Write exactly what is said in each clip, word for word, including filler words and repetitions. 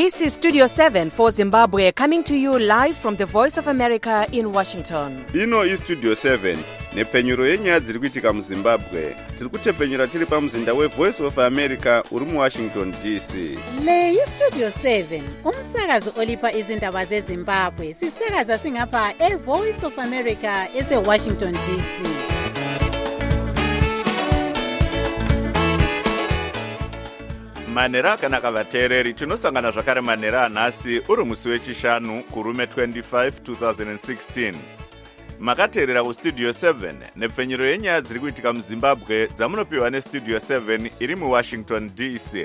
This is Studio seven for Zimbabwe, coming to you live from the Voice of America in Washington. Ino is Studio seven, nepfenyuro yenyaya dziri kuitika muZimbabwe. Tiri kutepfenyura tiri pamuzinda weVoice of America uri muWashington D C. Le iStudio seven, umsakazo olipa izindaba zeZimbabwe. Sisakaza singapha eVoice of America eseWashington D C. Manera akanaka vateereri, tinosangana zvakare manera anhasi uri musi wechishanu kurume twenty-five twenty sixteen. Makateerera kuStudio seven nepfenyuro yenyaya dziri kuitika muZimbabwe dzamunopiwa neStudio seven iri muWashington D C.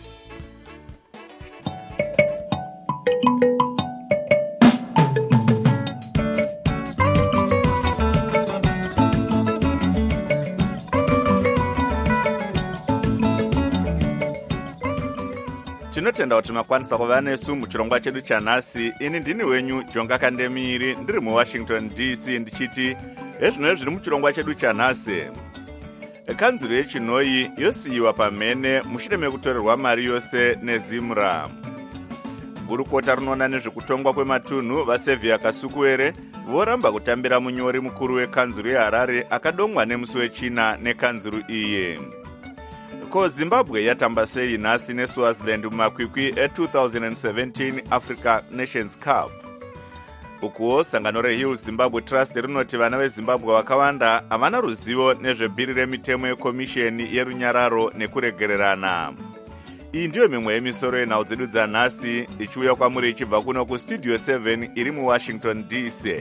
Tinotenda kuti makwanisa kuva nesu muchirongwa chedu chanhasi. Ini ndini wenyu Jonga Kandemiri, ndiri muWashington D C ndichiti ezvino zviri muchirongwa chedu chanhasi. Kanzuro yechinoi yosiyiwa pamhene mushure mekutorerwa mari yose neZimra. Gurukota rinoona nezvekutongwa kwematunhu vaSevia Kasukuwere voramba kutambira munyori mukuru wekanzuro yeHarare akadongwa nemusi wechina nekanzuro iyi. Ko Zimbabwe yatamba sei nhasi neSwaziland mumakwikwi e-twenty seventeen Africa Nations Cup. Ukuwo sangano reHill Zimbabwe Trust rinoti vana veZimbabwe vakawanda havana ruzivo nezvebhiri remitemo yekomisheni yerunyararo nekuregererana. Iyi ndiyo mimwe yemisoro yenhau dzedu dzanhasi ichiuya kwamuri ichibva kuno kuStudio seven iri muWashington D C.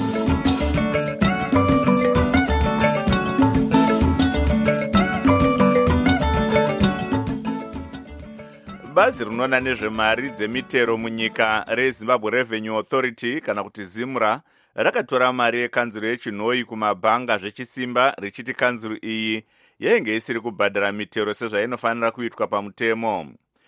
Bazi rinoona nezvemari dzemitero munyika reZimbabwe Revenue Authority kana kuti Zimra rakatora mari yekanzuro yechinoi kumabhanga zvechisimba richiti kanzuro iyi yainge isiri kubhadhara mitero sezvainofanira kuitwa pamutemo.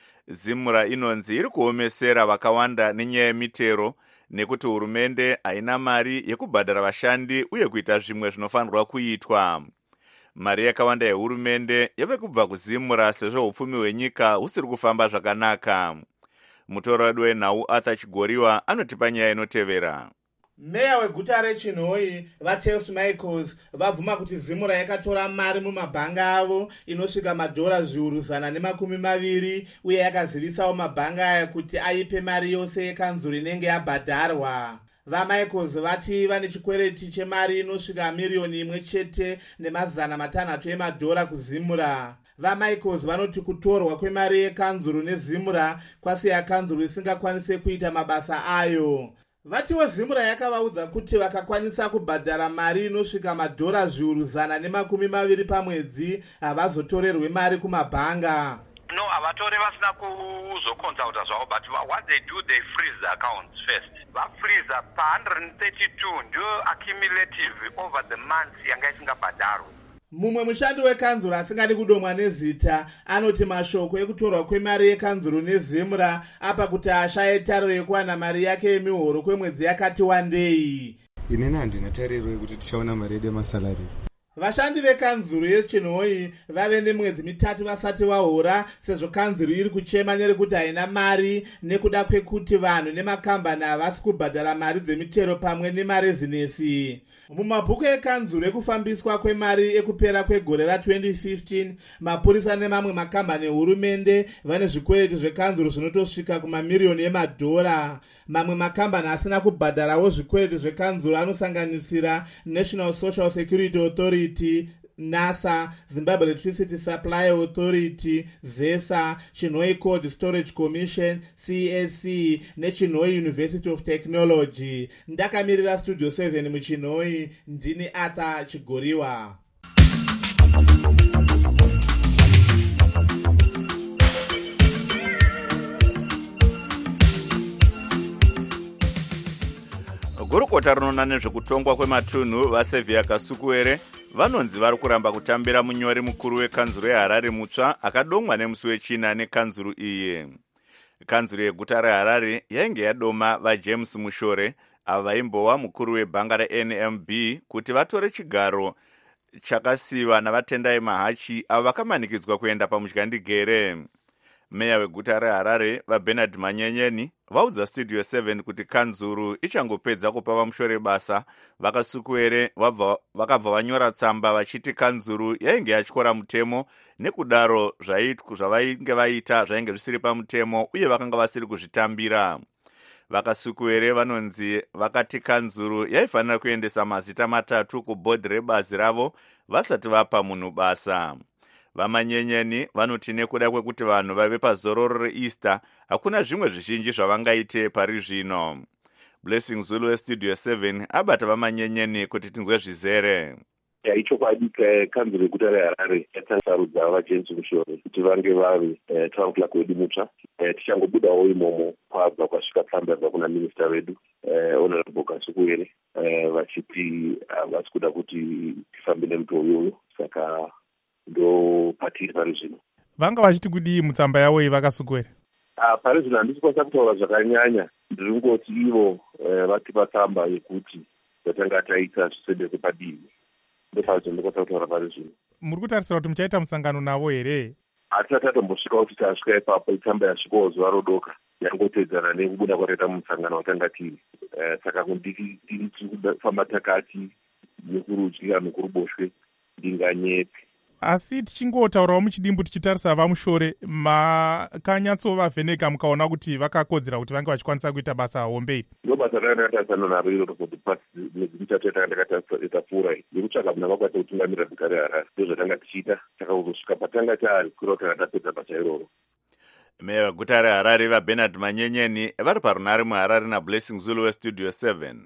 Zimra inonzi iri kuomesera vakawanda nenyaya yemitero nekuti hurumende haina mari yekubhadhara vashandi uye kuita zvimwe zvinofanirwa kuitwa. Mari yakawanda yehurumende yave kubva kuZimra sezvo upfumi hwenyika husiri kufamba zvakanaka. Mutauri wedu wenhau Arthur Chigoriwa anotipa nyaya inotevera. Meya weguta reChinhoi vaTels Michaels vabvuma kuti Zimra yakatora mari mumabhanga avo inosvika madhora zviuru zana nemakumi maviri uye yakazivisawo mabhanga aya kuti aipe mari yose yekanzuro inenge yabhadharwa. VaMichaels vati vane chikwereti chemari inosvika miriyoni imwe chete nemazana matanhatu emadhora kuZimra. VaMichaels vanoti kutorwa kwemari yekanzuro neZimra kwasiya kanzuro isingakwanise kuita mabasa ayo. Vatiwo Zimra yakavaudza kuti vakakwanisa kubhadhara mari inosvika madhora zviuru zana nemakumi maviri pamwedzi havazotorerwe mari kumabhanga. No, avatore vasina kuzokonsulta zvavo, but what they do, they freeze the accounts first. Va freeze pa one hundred thirty-two ndio accumulative over the months yanga isingabhadharwa. Mumwe mushandi wekanzuro asingadi kudomwa nezita anoti mashoko ekutorwa kwemari yekanzuro neZimra apa kuti ashaye tariro yekuwana mari yake yemihoro kwemwedzi yakati wandei. Inini handina tariro yekuti tichaona mari yedu yemasalari. Vashandi vekanzuro yeChinhoi vave nemwedzi mitatu vasati vahora sezvo kanzuro iri kuchema nerekuti haina mari nekuda kwekuti vanhu nemakambani havasi kubhadhara mari dzemitero pamwe nemarezinesi. Mumabhuku ekanzuro ekufambiswa kwemari ekupera kwegore ra-twenty fifteen, mapurisa nemamwe makambani ehurumende vane zvikwereti zvekanzuro zvinotosvika kumamiriyoni emadhora. Mamwe makambani asina kubhadharawo zvikwereti zvekanzuro anosanganisira National Social Security Authority, NASA, Zimbabwe Electricity Supply Authority, ZESA, Chinhoi Cold Storage Commission, C S C, neChinhoi University of Technology. Ndakamirira Studio seven muChinhoi, ndini Arthur Chigoriwa. Gurukota rinoona nezvekutongwa kwematunhu vaSevia Kasukuwere vanonzi vari kuramba kutambira munyori mukuru wekanzuro yeHarare mutsva akadongwa nemusi wechina nekanzuro iyi. Kanzuro yeguta reHarare yainge yadoma vaJames Mushore ava vaimbowa mukuru webhanga reN M B kuti vatore chigaro chakasiva navatendai Mahachi avo vakamanikidzwa kuenda pamushandigere. Meya weguta reHarare vaBernard Manyenyeni vaudza Studio seven kuti kanzuru ichangopedza kupa vamushore basa vakasukuere vakabva vanyora tsamba vachiti kanzuru yainge yatyora mutemo nekudaro zvaitwa zvavainge vaita zvainge zvisiri pamutemo uye vakanga vasiri kuzvitambira. Vakasukuere vanonzi vakati kanzuru yaifanira kuendesa mazita matatu kubhodhi rebazi ravo vasati vapa munhu basa. Vamanyenyeni vanoti nekuda kwekuti vanhu vave pazororo reEaster hakuna zvimwe zvizhinji zvavangaite pari zvino. Blessing Zulu weStudio seven abata vamanyenyeni kuti tinzwe zvizere. Ichokwadi kanzuru yeguta reHarare yatasarudza vajenzi mushore kuti vange vari town clerk wedu mutsva. Tichangobudawo imomo kwabva kwasvika tsamba yabva kuna minista wedu honorable Kasukuere vachiti havasi kuda kuti tifambe nemutoo iyoyo, saka ndo patiri pari zvino. Vanga vachiti kudii mutsamba yavo iyi Vakasukuere? Pari zvino handisi kwanisa kutaura zvakanyanya, ndiri kungoti ivo vatipa tsamba yekuti zvatanga taita zvisendeke padivi. Ndopazvo ndikwanisa kutaura pari zvino. Muri kutarisira kuti muchaita musangano navo here? Hatisati tatombosvika kuti tasvika ipapo, tsamba yasvikawo zuva rodoka yangotedzana nekubuda kwataita musangano watanga tiri. Saka kundiri kufamba takati nekurudyi nekuruboshwe ndinganyepe. Asi tichingotaurawo muchidimbu tichitarisa vamushore, makanyatsovavheneka mukaona kuti vakakodzera kuti vange vachikwanisa kuita basa hombe iri? Ndo basa ranga ratarisana naro iro kuti pasi nezimutatu yatanga takatapfuura iyi nekutsvaga muna vakwata kutungamirira guta reHarare. Ndo zvatanga tichiita, saka kuzosvika patanga tari kuri kuti tatapedza basa iroro. Meya weguta reHarare vaBernard Manyenyeni vari parunare muHarare naBlessing Zulu weStudio seven.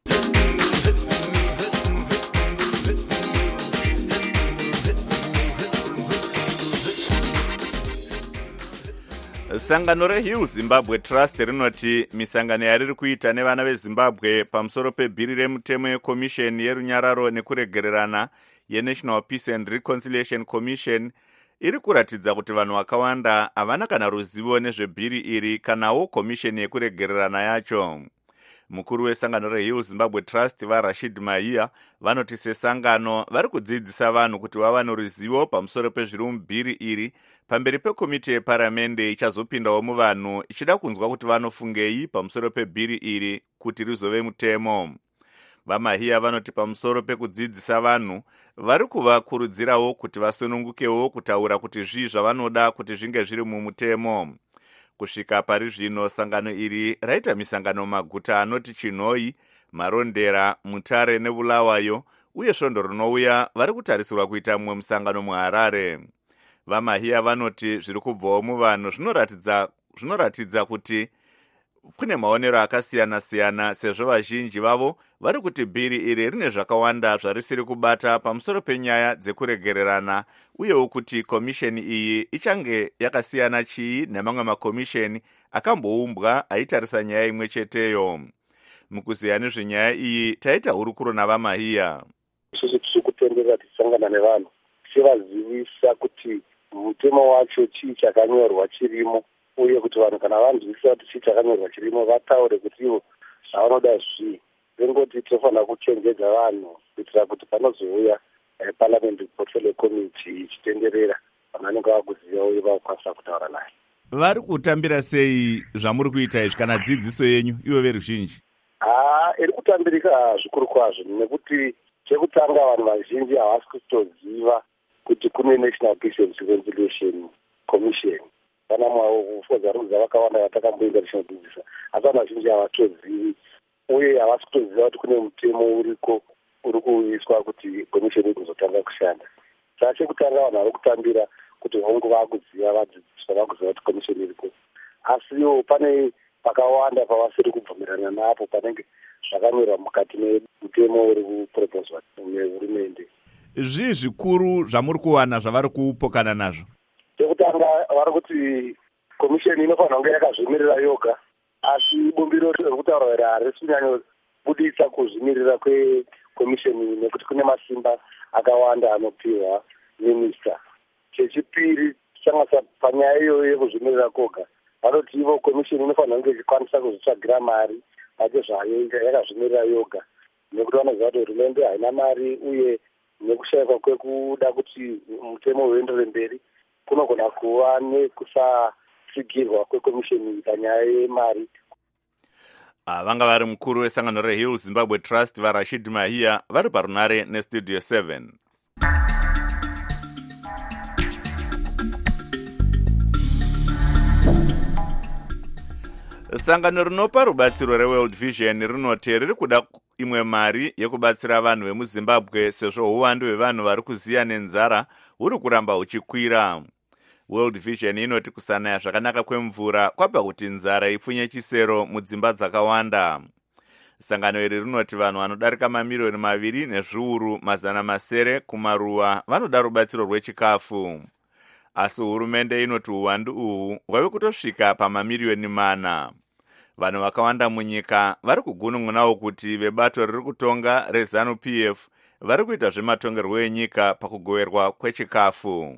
Sangano reHill Zimbabwe Trust rinoti misangano yariri kuita nevana veZimbabwe pamusoro pebhiri remutemo yekomisheni yerunyararo nekuregererana yeNational Peace and Reconciliation Commission iri kuratidza kuti vanhu vakawanda havana kana ruzivo nezvebhiri iri kanawo komisheni yekuregererana yacho. Mukuru wesangano reHill Zimbabwe Trust vaRashid Mahia vanoti sesangano vari kudzidzisa vanhu kuti vava noruzivo pamusoro pezviri mubhiri iri pamberi pekomiti yeparamende ichazopindawo muvanhu ichida kunzwa kuti vanofungei pamusoro pebhiri iri kuti rizove mutemo. VaMahia vanoti pamusoro pekudzidzisa vanhu vari kuvakurudzirawo kuti vasunungukewo kutaura kuti zvii zvavanoda kuti zvinge zviri mumutemo. Kusvika pari zvino sangano iri raita misangano maguta anoti Chinhoi, Marondera, Mutare neBulawayo uye svondo rinouya vari kutarisirwa kuita mumwe musangano muHarare. VaMahia vanoti zviri kubvawo muvanhu zvinoratidza zvinoratidza kuti kune maonero akasiyana-siyana sezvo vazhinji vavo vari kuti bhiri iri rine zvakawanda zvarisiri kubata pamusoro penyaya dzekuregererana uyewo kuti komisheni iyi ichange yakasiyana chii nemamwe makomisheni akamboumbwa aitarisa nyaya imwe cheteyo. Mukuziya nezvenyaya iyi taita hurukuro navaMahia. Isusu tiri kutenderera tichisangana nevanhu tichivazivisa kuti mutemo wacho chii chakanyorwa chirimo, uye kuti vanhu kana vanzwisisa kuti chii chakanyorwa chirimo vataure kuti ivo zvavanoda zvii. Vengoti tinofanira kuchenjedza vanhu kuitira kuti panozouya parliament portfolio committee ichitenderera vanenge vakuziva uye vakwanisa kutaura naye. Vari kutambira sei zvamuri kuita izvi kana dzidziso yenyu ivo veruzhinji? Ah, iri kutambirika zvikuru kwazvo nekuti chekutanga vanhu vazhinji havasi kutoziva kuti kune National Peace and Reconciliation Commission. Kana mwavozarudza vakawanda vatakamboinda tichinodzidzisa, asi vanhu vazhinji havatozivi uye havasi kutoziva kuti kune mutemo uriko uri kuiswa kuti komisheni iri kuzotanga kushanda. Saka chekutanga vanhu vari kutambira kuti vongo vakuziva vadzidziswa vakuziva kuti komisheni iriko, asiwo pane pakawanda pavasiri kubvumirana napo panenge zvakanyorwa mukati memutemo uri kupropozwa nehurumende. Zvii zvikuru zvamuri kuwana zvavari kupokana nazvo? Chekutanga vari kuti komisheni inofanira kunge yakazvimirira yoga, asi bumbiro riri kutaura here harisi kunyanyobudisa kuzvimirira kwekomisheni nekuti kune masimba akawanda anopiwa minista. Chechipiri tichangasa panyaya iyoyo yekuzvimirira koga, vanoti ivo komisheni inofanira kunge ichikwanisa kuzvitsvagira mari pacho zvayo yakazvimirira yoga, nekuti vanoziva kuti hurumende haina mari uye nekushayikwa kwekuda kuti mutemo uendere mberi kunogona kuva nekusa kutsigirwa kwekomisheni panyaya yemari. Ah, vanga vari mukuru wesangano reHill Zimbabwe Trust vaRashid Mahia vari parunare nestudio seven. Sangano rinopa rubatsiro reWorld Vision rinoti riri kuda imwe mari yekubatsira vanhu vemuZimbabwe sezvo uwandu hwevanhu vari kuziya nenzara huri kuramba huchikwira. World Vision inoti kusanaya zvakanaka kwemvura kwapa kuti nzara ipfunye chisero mudzimba dzakawanda. Sangano iri rinoti vanhu vanodarika mamiliyoni maviri nezviuru mazana masere kumaruwa vanoda rubatsiro rwechikafu. Asi hurumende inoti uwandu uhu hwave kutosvika pamamiliyoni mana. Vanhu vakawanda munyika vari kugunun'unawo kuti vebato riri kutonga reZANU P F vari kuita zvematongerwo enyika pakugoverwa kwechikafu.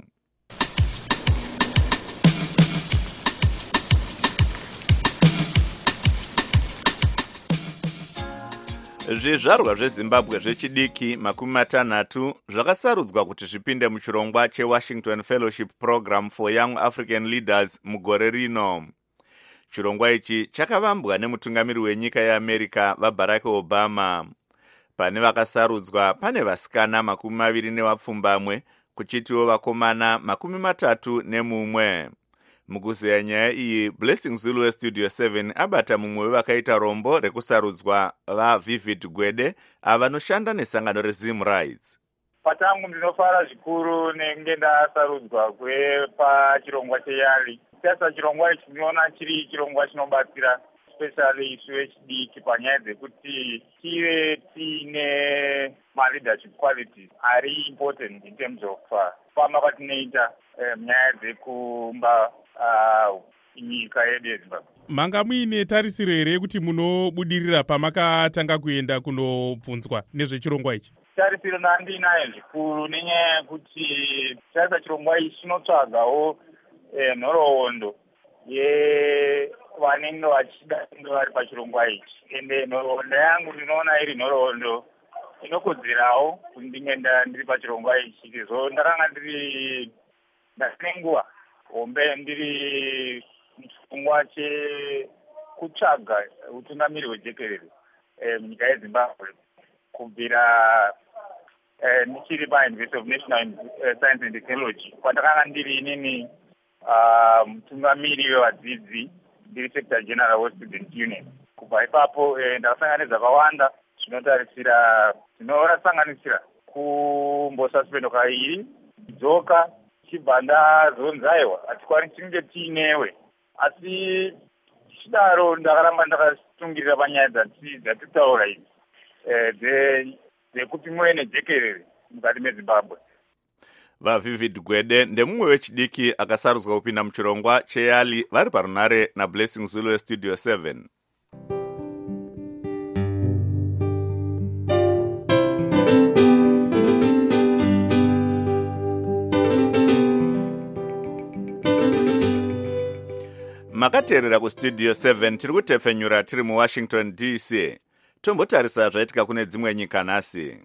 Zvizvarwa zveZimbabwe zvechidiki makumi matanhatu zvakasarudzwa kuti zvipinde muchirongwa cheWashington Fellowship Program for Young African Leaders mugore rino. Chirongwa ichi chakavambwa nemutungamiri wenyika yeAmerica vaBarack Obama. Pane vakasarudzwa pane vasikana makumi maviri nevapfumbamwe kuchitiwo vakomana makumi matatu nemumwe. Mukuzeya nyaya iyi, Blessing Zulu weStudio seven abata mumwe wevakaita rombo rekusarudzwa vaVivid Gwede avanoshanda nesangano reZim Rights. Patangu ndinofara zvikuru nenge ndasarudzwa kwepachirongwa cheyali. Sasa chirongwa ichi ndinoona chiri chirongwa chinobatsira especially isu vechidiki panyaya dzekuti tive tiine ma-leadership qualities ari important in terms of fama kwatinoita munyaya dzekumba nyika yedu yeZimbabwe. Manga muine tarisiro here yekuti munobudirira pamakatanga kuenda kunobvunzwa nezvechirongwa ichi? Tarisiro ndandinayo zvikuru nenyaya yekuti sasa chirongwa ichi chinotsvagawo nhoroondo yevanenge vachida kunge vari pachirongwa ichi. Ende nhoroondo yangu ndinoona iri nhoroondo inokodzerawo kuti ndinge ndiri pachirongwa ichi. Sezvo ndakanga ndiri ndasinenguva hombe ndiri muchirongwa chekutsvaga utungamiri hwejekerere munyika yeZimbabwe kubvira ndichiri paUniversity of National Science and Technology kwandakanga ndiri inini mutungamiri wevadzidzi ndiri secretary general weStudent Union. Kubva ipapo ndakasangana nezvakawanda zvinotarisira zvinorasanganisira kumbosaspendo kairi dzoka chibva ndazonzaiwa hatikwani tinge tiinewe, asi tichidaro ndakaramba ndakatungirira panyaya dzatitaura idzi dzekuti muve nejekerere mukati meZimbabwe. VaVivid Gwede ndemumwe wechidiki akasarudzwa kupinda muchirongwa cheyali vari parunare naBlessing Zulu weStudio seven. Makateerera kuStudio seven tiri kutefenyura tiri muWashington D C. Tombotarisa zvaitika kune dzimwe nyika nhasi.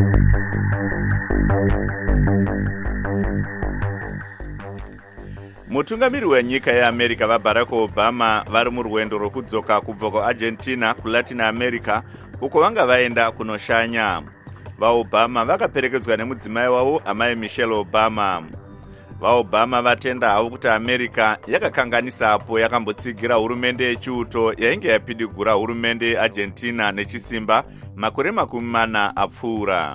Mutungamiri wenyika yeAmerica vaBarack Obama vari murwendo rwokudzoka kubva kuArgentina kuLatin America uko vanga vaenda kunoshanya. VaObama vakaperekedzwa nemudzimai wavo amai Michelle Obama. VaObama vatenda havo kuti America yakakanganisapo yakambotsigira hurumende yechiuto yainge yapidigura hurumende yeArgentina nechisimba makore makumi mana apfuura.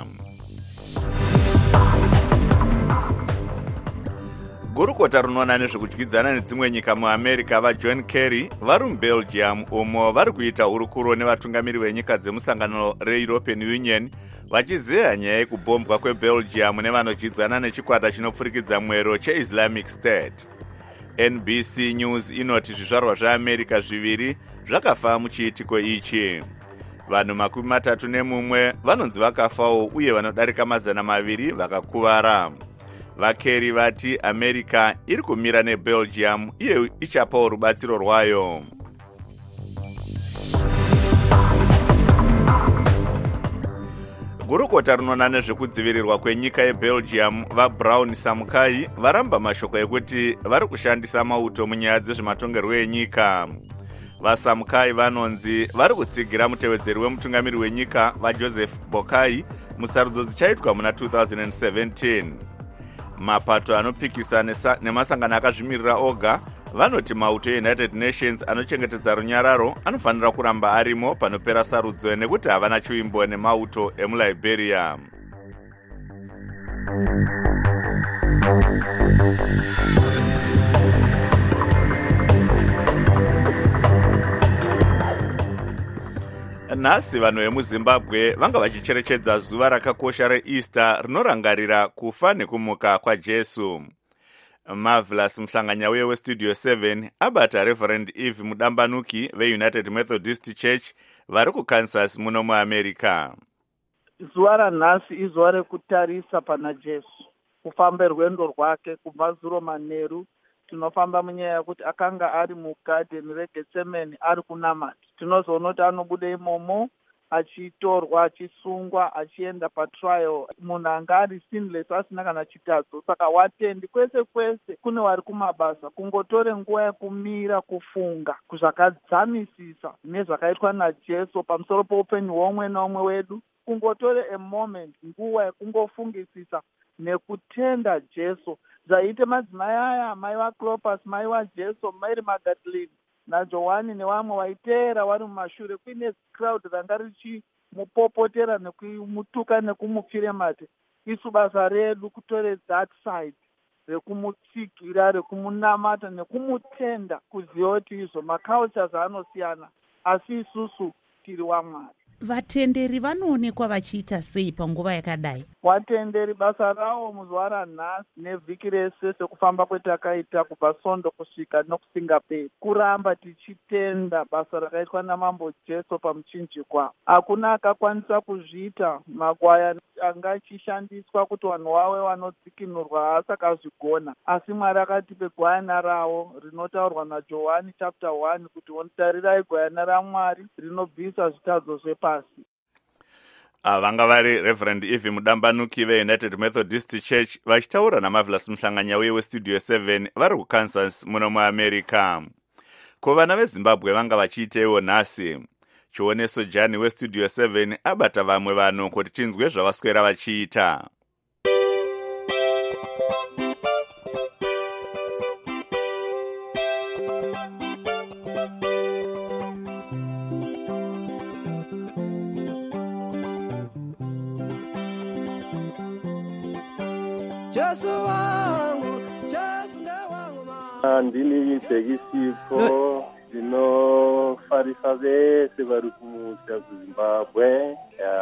Gurukota runoona nezvekudyidzana nedzimwe nyika muAmerica vaJohn Kerry vari muBelgium umo vari kuita hurukuro nevatungamiri venyika dzemusangano reEuropean Union vachizeya nyaya yekubhombwa kweBelgium nevanodyidzana nechikwata chinopfurikidza mwero cheIslamic State. N B C News inoti zvizvarwa zveAmerica zviviri zvakafa muchiitiko ichi. Vanhu makumi matatu nemumwe vanonzi vakafawo uye vanodarika mazana maviri vakakuvara. VaKerry vati America iri kumira neBelgium iye ichapawo rubatsiro rwayo. gurukota rinoona nezvekudzivirirwa kwenyika yebelgium vabrown samukai varamba mashoko ekuti vari kushandisa mauto munyaya dzezvematongerwo enyika. Vasamukai vanonzi vari kutsigira mutevedzeri wemutungamiri wenyika vaJoseph Boakai musarudzo dzichaitwa muna two thousand seventeen. Mapato anopikisa nemasangano akazvimirira oga vanoti mauto eUnited Nations anochengetedza runyararo anofanira kuramba arimo panopera sarudzo nekuti havana chiimbo nemauto emuLiberia. Nhasi vanhu vemuZimbabwe vanga vachicherechedza zuva rakakosha reEaster rinorangarira kufa nekumuka kwaJesu. Marvelous muhlanganyauye westudio seven abata Reverend Eve Mudambanuki veUnited Methodist Church vari kuKansas muno muAmerica. Zuva ranhasi izuva rekutarisa pana Jesu, kufamba rwendo rwake kubva zuro manheru. Tinofamba munyaya yekuti akanga ari mugarden reGetsemani ari kunamata. Tinozoona kuti anobuda imomo achitorwa, achisungwa, achienda patrial. Munhu anga ari sinless asina kana chitadzo. Saka watendi kwese kwese kune vari kumabasa kungotore nguva yekumira kufunga zvakadzamisisa nezvakaitwa naJesu pamusoro poupenyu hwomwe naumwe wedu. Kungotore a moment, nguva yekungofungisisa nekutenda Jesu. Zvaite madzimai aya, mai vaClopas, mai vaJesu, Mary Magdalene naJohani nevamwe vaiteera vari mumashure kuine crowd ranga richimupopotera nekumutuka nekumupfire mate. Isu basa redu kutore that side rekumutsigira, rekumunamata nekumutenda, kuziva kuti izvo macultures anosiyana asi isusu tiri waMwari. Vatenderi vanoonekwa vachiita sei panguva yakadai? Vatenderi basa ravo muzuva ranhasi nevhiki rese sekufamba kwetakaita kubva Sondo kusvika nokusingaperi, kuramba tichitenda basa rakaitwa namambo Jesu pamuchinjikwa. Hakuna akakwanisa kuzviita. Makwaya anga achishandiswa kuti vanhu vave vanodzikinurwa haasi akazvigona, asi Mwari akatipe gwayana ravo rinotaurwa naJohani chapter one kuti tarirai gwayana raMwari rinobvisa zvitadzo zvepasi. Vanga vari Reverend Eve Mudambanuki veUnited Methodist Church vachitaura naMarvelous muhlanganyauye westudio seven vari kuKansas muno muAmerica. Ko vana veZimbabwe vanga vachiitewo nhasi. Chioneso Jani westudio seven abata vamwe vanhu kuti tinzwe zvavaswera vachiita. Ndini Bhekisipho ndinofarisa vese vari kumusha kuZimbabwe.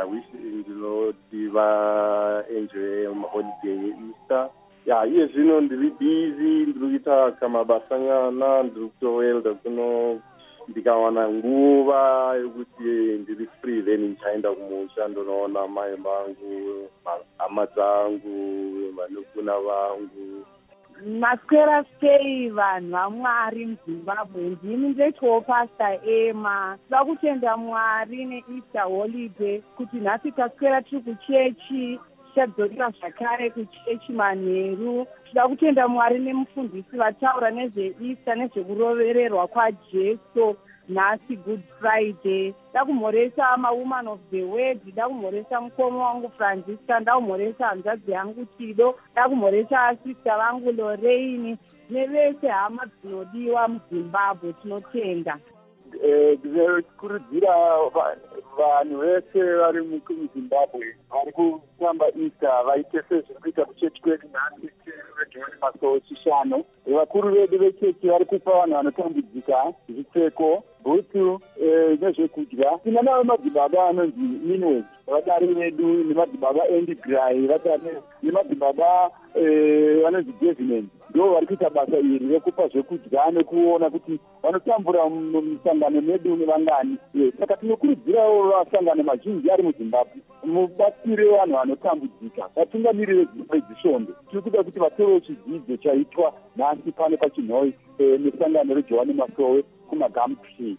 Ndinoti vaenjoy maholiday eEaster. Iye zvino ndiri busy, ndiri kuita kamabasa nyana, ndiri kutowelda kuno. Ndikawana nguva yekuti ndiri free then ndichaenda kumusha ndonoona mai vangu, hama dzangu, vanokuna vangu. Maswera sei vanhu vaMwari muZimbabwe. Ndini ndetowo Pastor Emma. Tinoda kutenda Mwari neEaster holiday kuti nhasi taswera tiri kuchechi, tichadzokera zvakare kuchechi manheru. Tinoda kutenda Mwari nemufundisi vataura nezveEaster nezvekurovererwa kwaJesu. Nhasi Good Friday. Da kumhoresa mawoman of the word, da kumhoresa mukoma wangu Francisca, da kumhoresa hanzvadzi yangu Tido, da kumhoresa sister vangu Lorraine nevese hama dzinodiwa muZimbabwe. Tinotenda. Ndinokurudzira vanhu vese vari muZimbabwe vari kufamba Easter vaite sezviri kuita kuchechi kwedu nhasi reJohani Masowe chishanu. Vakuru vedu vechechi vari kupa vanhu vanotambudzika zvipfeko, bhutu nezvekudya. Tina navo madzibaba anonzi Minway, vadari vedu, nemadzibaba Andy Gray, nemadzibaba vanonzi Devinen. Ndo vari kuita basa iri rekupa zvekudya nekuona kuti vanotambura musangano medu nevangani. Saka tinokurudzirawo vasangano mazhinji ari muZimbabwe mubatsire vanhu vanotambudzika. Vatungamiriri vezisvondo tiri kuda kuti vaterewo chidzidzo chaitwa nhasi pano pachinhoi nesangano reJohani Masowe kumaGumtree.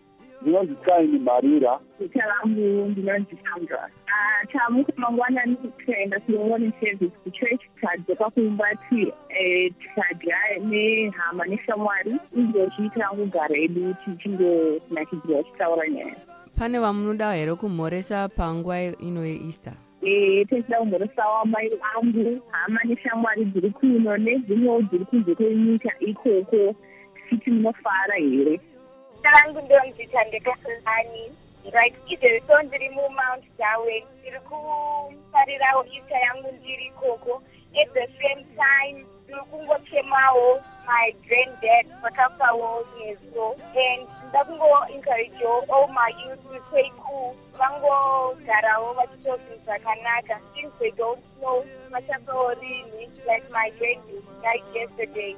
ndinonzi Kaini Marira. Zita langu ndinonzi Sandra. Tamuka mangwanani kuenda kuone service ku church kadzoka kumbati eh tikadya nehama neshamwari izozviita kugara edu tichinge nachidziwa chitaura nyaya. Pane vamunoda here kumhoresa panguva ino yeEaster? Eh, techida kumhoresa wamai vangu hama neshamwari dziri kuno nedzimwewo dziri kunze kwenyika ikoko tichiti munofara here. Tarangu ndonzi Tandekaselani. Right, either so ndiri mu Mount Darwin, ndiri kufarirawo Easter yangu ndiri koko. At the same time, ndiri kungochemawo my granddad vakafawo nezo. And ndakungo encourage all my youth to stay cool. Vangogarawo vachitozvinhu zvakanaka since they don't know vachafawo rini, like my granddad died yesterday.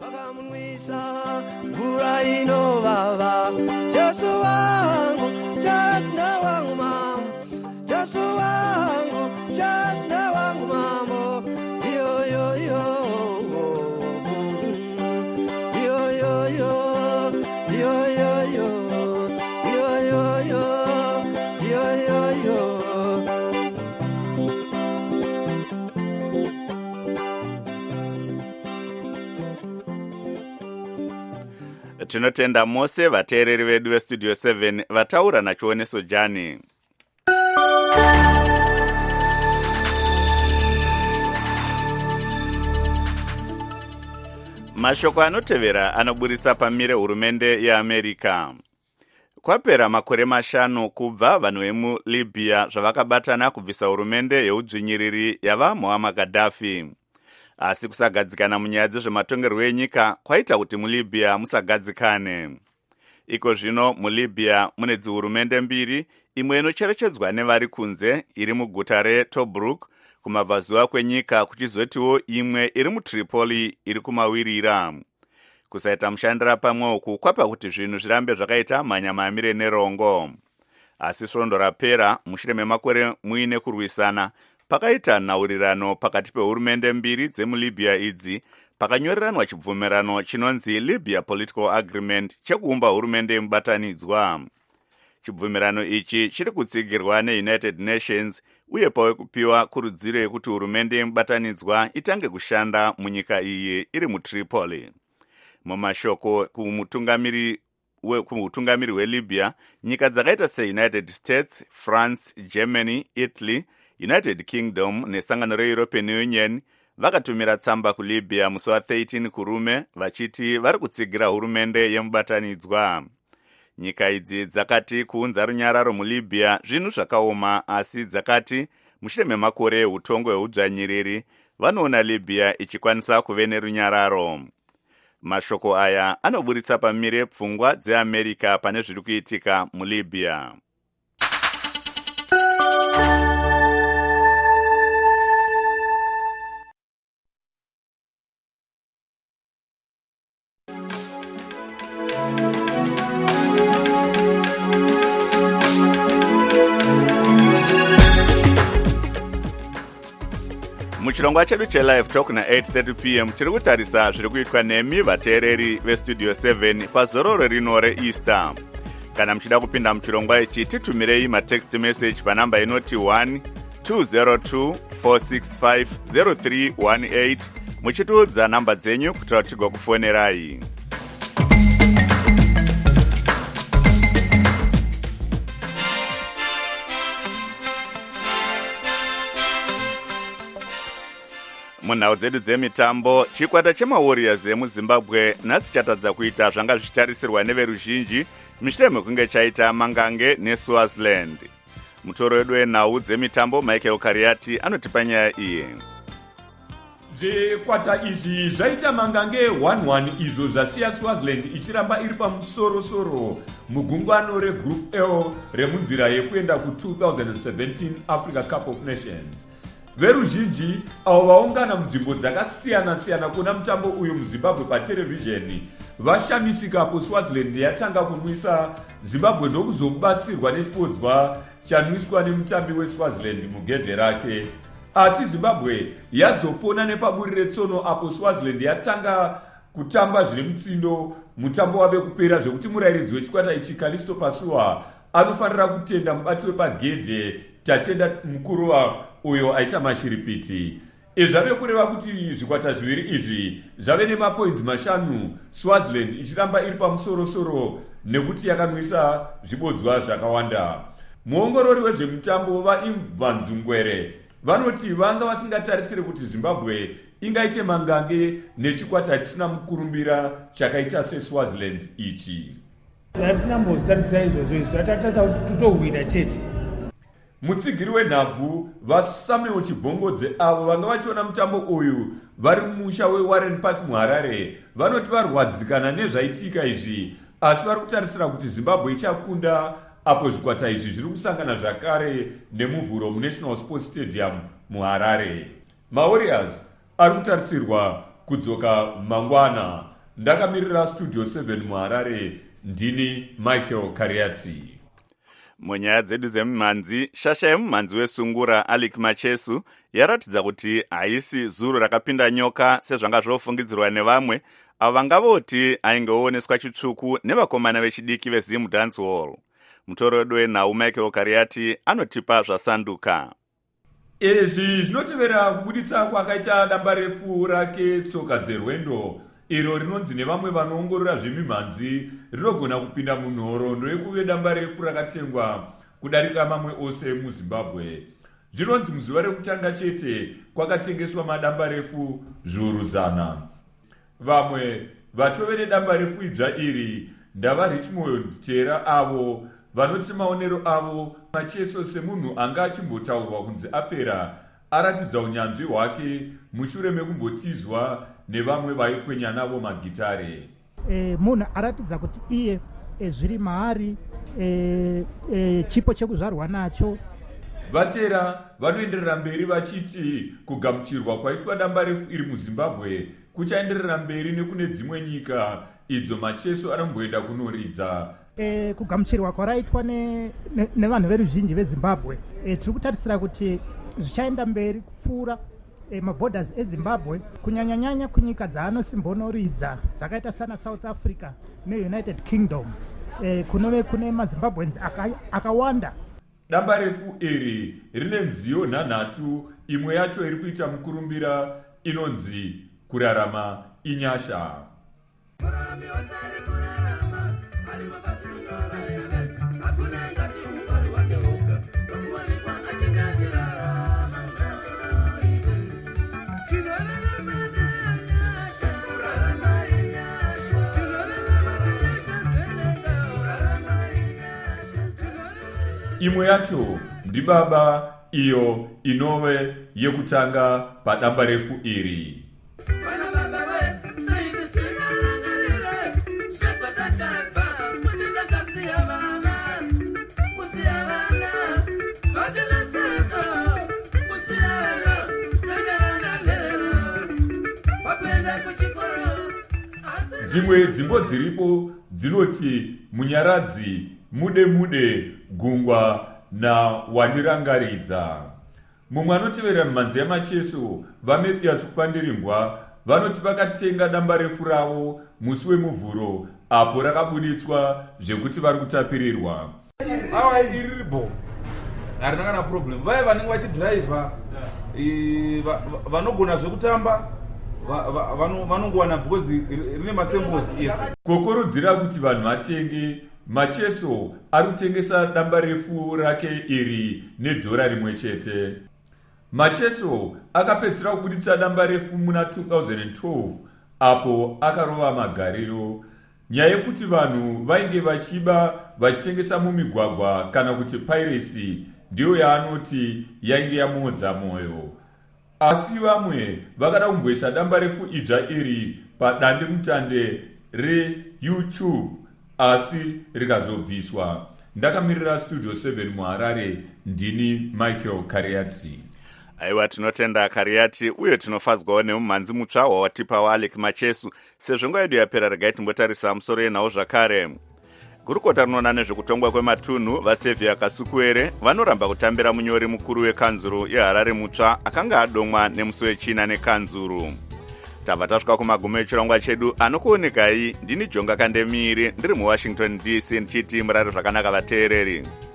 Mvura inovava, Jesu wangu, Jesu na wangu mama, Jesu wangu, Jesu na wangu mama, yo yo yo, yo yo yo, yo yo yo, yo yo yo, yo yo yo. Tinotenda mose vateereri vedu vestudio seven vataura nachioneso Jani. Mashoko anotevera anoburitsa pamire hurumende yeAmerika. Kwapera makore mashanu kubva vanhu vemuLibya zvavakabatana kubvisa hurumende yeudzvinyiriri yava Muammar Gaddafi. Asi kusagadzikana munyaya dzezvematongerwo enyika kwaita kuti muLibya musagadzikane. Iko zvino muLibya mune dzihurumende mbiri, imwe inocherechedzwa nevari kunze iri muguta reTobruk kumabvazuva kwenyika, kuchizotiwo imwe iri muTripoli iri kumawirira. Kusaita mushandira pamwe uku kwapa kuti zvinhu zvirambe zvakaita manyamamire nerongo. Asi svondo rapera mushure memakore muine kurwisana, pakaita nhaurirano pakati pehurumende mbiri dzemuLibya idzi, pakanyoreranwa chibvumirano chinonzi Libya Political Agreement chekuumba hurumende yemubatanidzwa. Chibvumirano ichi chiri kutsigirwa neUnited Nations uye pave kupiwa kurudziro yekuti hurumende yemubatanidzwa itange kushanda munyika iyi iri muTripoli. Mumashoko kumutungamiri kuutungamiri hweLibya, nyika dzakaita seUnited States, France, Germany, Italy, United Kingdom nesangano reEuropean Union vakatumira tsamba kuLibya musi wa13 kurume vachiti vari kutsigira hurumende yemubatanidzwa. Nyika idzi dzakati kuunza runyararo muLibya zvinhu zvakaoma, asi dzakati mushure memakore eutongo hweudzvanyiriri vanoona Libya ichikwanisa kuve nerunyararo. Mashoko aya anoburitsa pamire pfungwa dzeAmerika pane zviri kuitika muLibya. Muchirongwa chedu chelive talk na eight thirty p m tiri kutarisa zviri kuitwa nemi vateereri vestudio seven pazororo rino reEaster. Kana muchida kupinda muchirongwa ichi titumirei matext message panamba inoti one two zero two four six five zero three one eight muchitiudza namba dzenyu kuti tigokufonerai. Munhau dzedu dzemitambo, chikwata chemaWarriors emuZimbabwe nhasi chatadza kuita zvanga zvichitarisirwa neveruzhinji mushure mekunge chaita mangange neSwaziland. Mutoro wedu wenhau dzemitambo Michael Kariati anotipa nyaya iyi. Zvikwata izvi zvaita mangange one one izvo zvasiya Swaziland ichiramba iri pamusoro-soro mugungano reGroup L remunzira yekuenda ku twenty seventeen Africa Cup of Nations. Veruzhinji avo vaungana munzvimbo dzakasiyana-siyana kuna mutambo uyu muZimbabwe paterevhizheni vashamisika po Swaziland yatanga kunwisa Zimbabwe ndokuzobatsirwa nechibodzwa chanwiswa nemutambi weSwaziland mugedhe rake. Asi Zimbabwe yazopona nepaburi retsono apo Swaziland yatanga kutamba zviri mutsindo mutambo wave kupera, zvekuti murayiridzi wechikwata ichi Kalisto Pasua anofanira kutenda mubati wepagedhe tatenda mukuru uyo aita mashiripiti. Izvi zvave kureva kuti zvikwata zviviri izvi zvave nemapoints mashanu, Swaziland ichiramba iri pamusoro-soro nekuti yakanwisa zvibodzwa zvakawanda. Muongorori wezvemutambo vaIvan Zungwere vanoti vanga vasingatarisire kuti Zimbabwe ingaite mangange nechikwata chisina mukurumbira chakaita seSwaziland ichi. Hatina mbozitarisira izvozvo izvi, tatarisa kuti totohwira chete. Mutsigiri wenhabvu vaSamuel Chibhongodze avo vanga vachiona mutambo uyu vari mumusha weWarren Park muHarare vanoti varwadzikana nezvaitika izvi, asi vari kutarisira kuti Zimbabwe ichakunda apo zvikwata izvi zviri kusangana zvakare nemuvhuro muNational Sports Stadium muHarare. MaWarriors ari kutarisirwa kudzoka mangwana. Ndakamirira Studio seven muHarare, ndini Michael Kariati. Munyaya dzedu dzemimhanzi, shasha yemumhanzi wesungura Alec Machesu yaratidza kuti haisi zuro rakapinda nyoka sezvanga zvofungidzirwa nevamwe avo vanga voti aingeooneswa chitsvuku nevakomana vechidiki veZim Dance Hall. Mutoro wedu wenhau Michael Kariati anotipa zvasanduka. Izvi zvinotevera kubuditsa kwakaita damba refu rake tsoka dzerwendo iro rinonzi nevamwe vanoongorora zvemimhanzi rinogona kupinda munhoroondo yekuve damba refu rakatengwa kudarika mamwe ose muZimbabwe. Zvinonzi muzuva rekutanga chete kwakatengeswa madamba refu zviuru zana. Vamwe vatove nedamba refu idzva iri ndava Richmond Chera avo vanoti maonero avo Macheso semunhu anga achimbotaurwa kunzi apera aratidza unyanzvi hwake mushure mekumbotizwa nevamwe vaikwenya navo magitare. E, munhu aratidza kuti iye e, zviri maari e, e, chipo chekuzvarwa nacho. Vatera vanoenderera mberi vachiti kugamuchirwa kwaitwa damba refu iri muZimbabwe kuchaenderera mberi nekune dzimwe nyika idzo Macheso anomboenda kunoridza. E, kugamuchirwa kwaraitwa nevanhu ne, ne veruzhinji veZimbabwe e, tiri kutarisira kuti zvichaenda mberi kupfuura e, maborders eZimbabwe kunyanyanyanya kunyika dzaanosimbonoridza dzakaita sana South Africa neUnited Kingdom e, kunove kune maZimbabweans akawanda. Damba refu iri rine nziyo nhanhatu, imwe yacho iri kuita mukurumbira inonzi kurarama inyasha. Imwe yacho ndibaba iyo inove yekutanga padamba refu iri. Dzimwe dzimbo dziripo dzinoti Munyaradzi, Mude Mude, Gungwa na Wandirangaridza. Mumwe anotevera mimhanzi yaMacheso vaMathias Kupandirimbwa vanoti vakatenga damba refu ravo musi wemuvhuro apo rakabuditswa zvekuti vari kutapirirwa. Awa iriribo harina kana problem. Vaya vanenge vachidhiraivha vanogona zvekutamba vanongowana because rine masembosi ese. Kukurudzira kuti vanhu vatenge, Macheso ari kutengesa damba refu rake iri nedhora rimwe chete. Macheso akapedzisira kubuditsa damba refu muna two thousand twelve apo akarova magariro. Nyaya yekuti vanhu vainge vachiba vachitengesa mumigwagwa kana kuti piracy ndiyo yaanoti yainge yamodza mwoyo. Asi vamwe vakada kumboisa damba refu idzva iri padande mutande reYouTube asi rikazobviswa. Ndakamirira Studio seven muHarare, ndini Michael Kariati. Aiwa, tinotenda Kariati uye tinofadzwawo nemumhanzi mutsva wawatipa waAlec Machesu. Sezvo nguva yedu yapera, regai timbotarisa musoro yenhau zvakare. Gurukota rinoona nezvekutongwa kwematunhu vaSevia Kasukuere vanoramba kutambira munyori mukuru wekanzuru yeHarare mutsva akanga adomwa nemusi wechina nekanzuru. tabva tasvika kumagumo echirongwa chedu anokuonekai ndini Jonga Kandemiri ndiri muwashington D C ndichiti murare zvakanaka vateereri.